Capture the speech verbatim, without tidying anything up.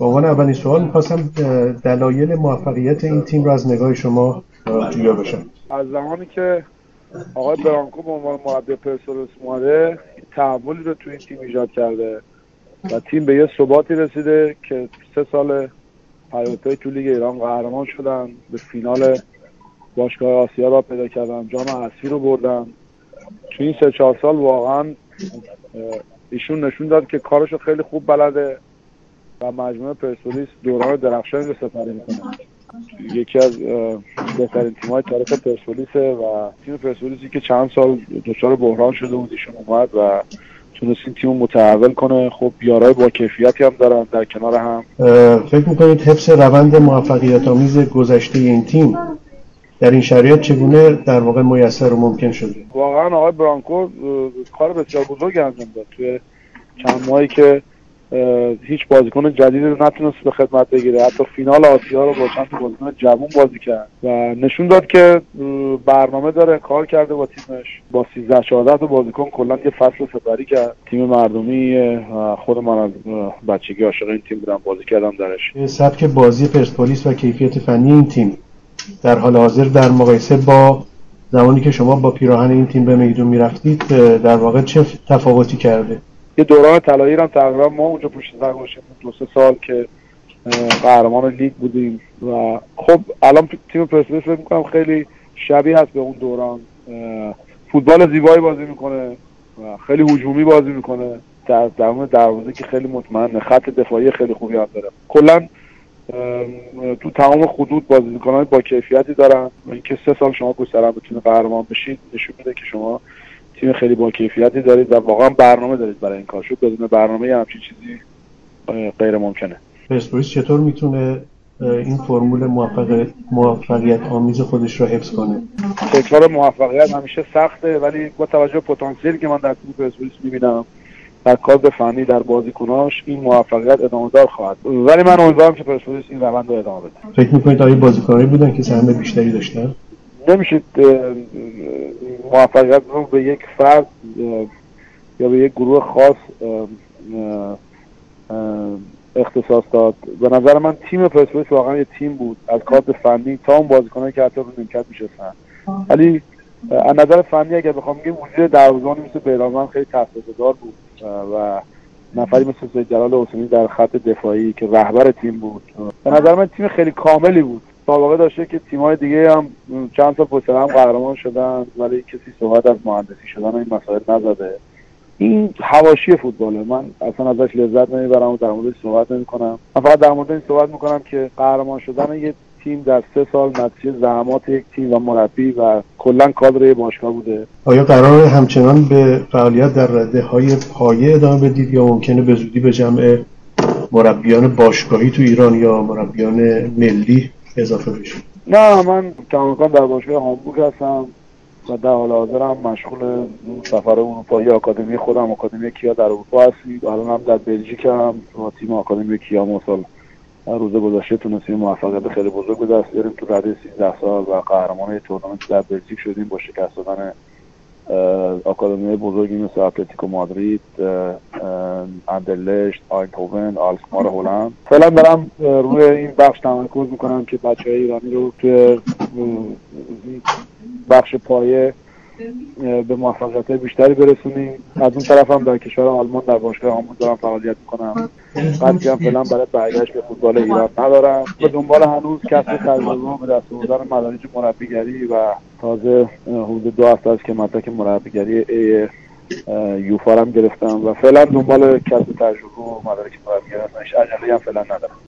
به عنوان اولین سوال می‌خواستم دلایل موفقیت این تیم رو از نگاه شما جویا بشم. از زمانی که آقای برانکو به عنوان مربی پرسپولیس اومده تحولی رو تو این تیم ایجاد کرده و تیم به یه ثباتی رسیده که سه سال پیاپی تو لیگ ایران قهرمان شدن، به فینال باشگاه آسیا را پیدا کردن، جام حذفی رو بردن. تو این سه چهار سال واقعا ایشون نشون داد که کارشو خیلی خوب بلده و مجموعه پرسپولیس دوران درخشانی رو سپری میکنه. یکی از بهترین تیم‌های تاریخ پرسپولیسه و تیم پرسپولیسی که چند سال دچار بحران شده بود ایشون اومد و تونست این تیم متحول کنه. خب یارای با کیفیتی هم دارن در کنار هم. فکر میکنید حفظ روند موفقیت آمیز گذشته این تیم در این شرایط چگونه در واقع میسر و ممکن شده؟ واقعا آقای برانکو کار بسیار بزرگی انجام داد توی چند ماهی که هیچ بازیکن جدیدی رو نتونست به خدمت بگیره. حتی فینال آسیا رو با چند تا بازیکن جوان بازی کرد و نشون داد که برنامه داره، کار کرده با تیمش. با سیزده چهارده تا بازیکن کلا یه فصل سپری کرد. تیم مردمی، خود من از بچگی عاشق این تیم بودم، بازی کردم درش. سبک بازی پرسپولیس و کیفیت فنی این تیم در حال حاضر در مقایسه با زمانی که شما با پیراهن این تیم به میدون میرفتید در واقع چه تفاوتی کرده؟ یه دوران طلایی هم تقریبا ما اونجا پشت سر گذاشتیم، دو سه سال که قهرمان لیگ بودیم و خب الان تیم پرسپولیس فکر می‌کنم خیلی شبیه هست به اون دوران. فوتبال زیبایی بازی میکنه و خیلی هجومی بازی میکنه، در درون دروازه که خیلی مطمئنه، خط دفاعی خیلی خوبی هم داره. کلا تو تمام خطوط بازیکنان با کیفیتی دارن و اینکه سه سال شما گذرا بتونه قهرمان بشید نشون میده که شما تیم خیلی با کیفیتی دارید و واقعا برنامه دارید برای این کار. شو بدون برنامه همچین چیزی غیر ممکنه. پرسپولیس چطور میتونه این فرمول موفقیت موفقیت آمیز خودش رو حفظ کنه؟ تکرار موفقیت همیشه سخته، ولی با توجه به پتانسیلی که من در تیم پرسپولیس میبینم، در کادر فنی، در بازیکناش، این موفقیت ادامه دار خواهد. ولی من امیدوارم که پرسپولیس این روند رو ادامه بده. فکر می‌کنید آیا بازیکنایی بودن که سهم بیشتری داشتن؟ نمیشه موفقیت رو به یک فرد یا به یک گروه خاص اختصاص داد. به نظر من تیم پرسپولیس واقعا یه تیم بود، از کادر فنی تا اون بازیکنایی که حتی رو نیمکت میشستن. ولی از نظر فنی اگر بخوام بگم وجود دروازه‌بانی مثل بیرانوند خیلی تاثیرگذار بود و نفری مثل سید جلال حسینی در خط دفاعی که رهبر تیم بود. به نظر من تیم خیلی کاملی بود. سابقه داشته که تیم‌های دیگه هم چند سال پشت هم قهرمان شدن ولی کسی صحبت از مهندسی شدن این مسائل نزده. این حواشی فوتباله، من اصلا ازش لذت نمیبرم و در موردش صحبت نمی‌کنم. من فقط در مورد این صحبت می‌کنم که قهرمان شدن یک تیم در سه سال نتیجه زحمات یک تیم و مربی و کلا کادر باشگاه بوده. آیا قراره همچنان به فعالیت در رده‌های پایه ادامه بدید یا ممکنه به زودی به جمع مربیان باشگاهی تو ایران یا مربیان ملی اضافه بشید؟ نه، من تماما در باشگاه هامبورگ هستم و در حال حاضر هم مشغول سفر اروپایی آکادمی خودم، آکادمی کیا در اروپا هستیم. الان هم در بلژیک هم با تیم آکادمی کیا مسال روز گذشته تونستیم موفقیت خیلی بزرگ به دست بیاریم تو رده سیزده سال و قهرمان تورنمنت در بلژیک شدیم با شکست دادن آکادمی بزرگی مثل اتلتیکو مادرید، اندرلشت، آینتوون، آلکمار هلند. فعلا دارم روی این بخش تمرکز میکنم که بچه‌های ایرانی رو توی بخش پایه به موفقیت بیشتری برسونیم. از اون طرف هم در کشور آلمان در باشگاه هامبورگ دارم فعالیت میکنم. قصدی هم فعلا برای برگشت به فوتبال ایران ندارم. به دنبال هنوز کسب تجربه به دست آوردن مدارج مربیگری و تازه حدود دو هفته است که مدرک مربیگری ای یوفا هم گرفتم و فعلا دنبال کسب تجربه و مدارک مربیگری هستم. عجله هم فعلا ندارم.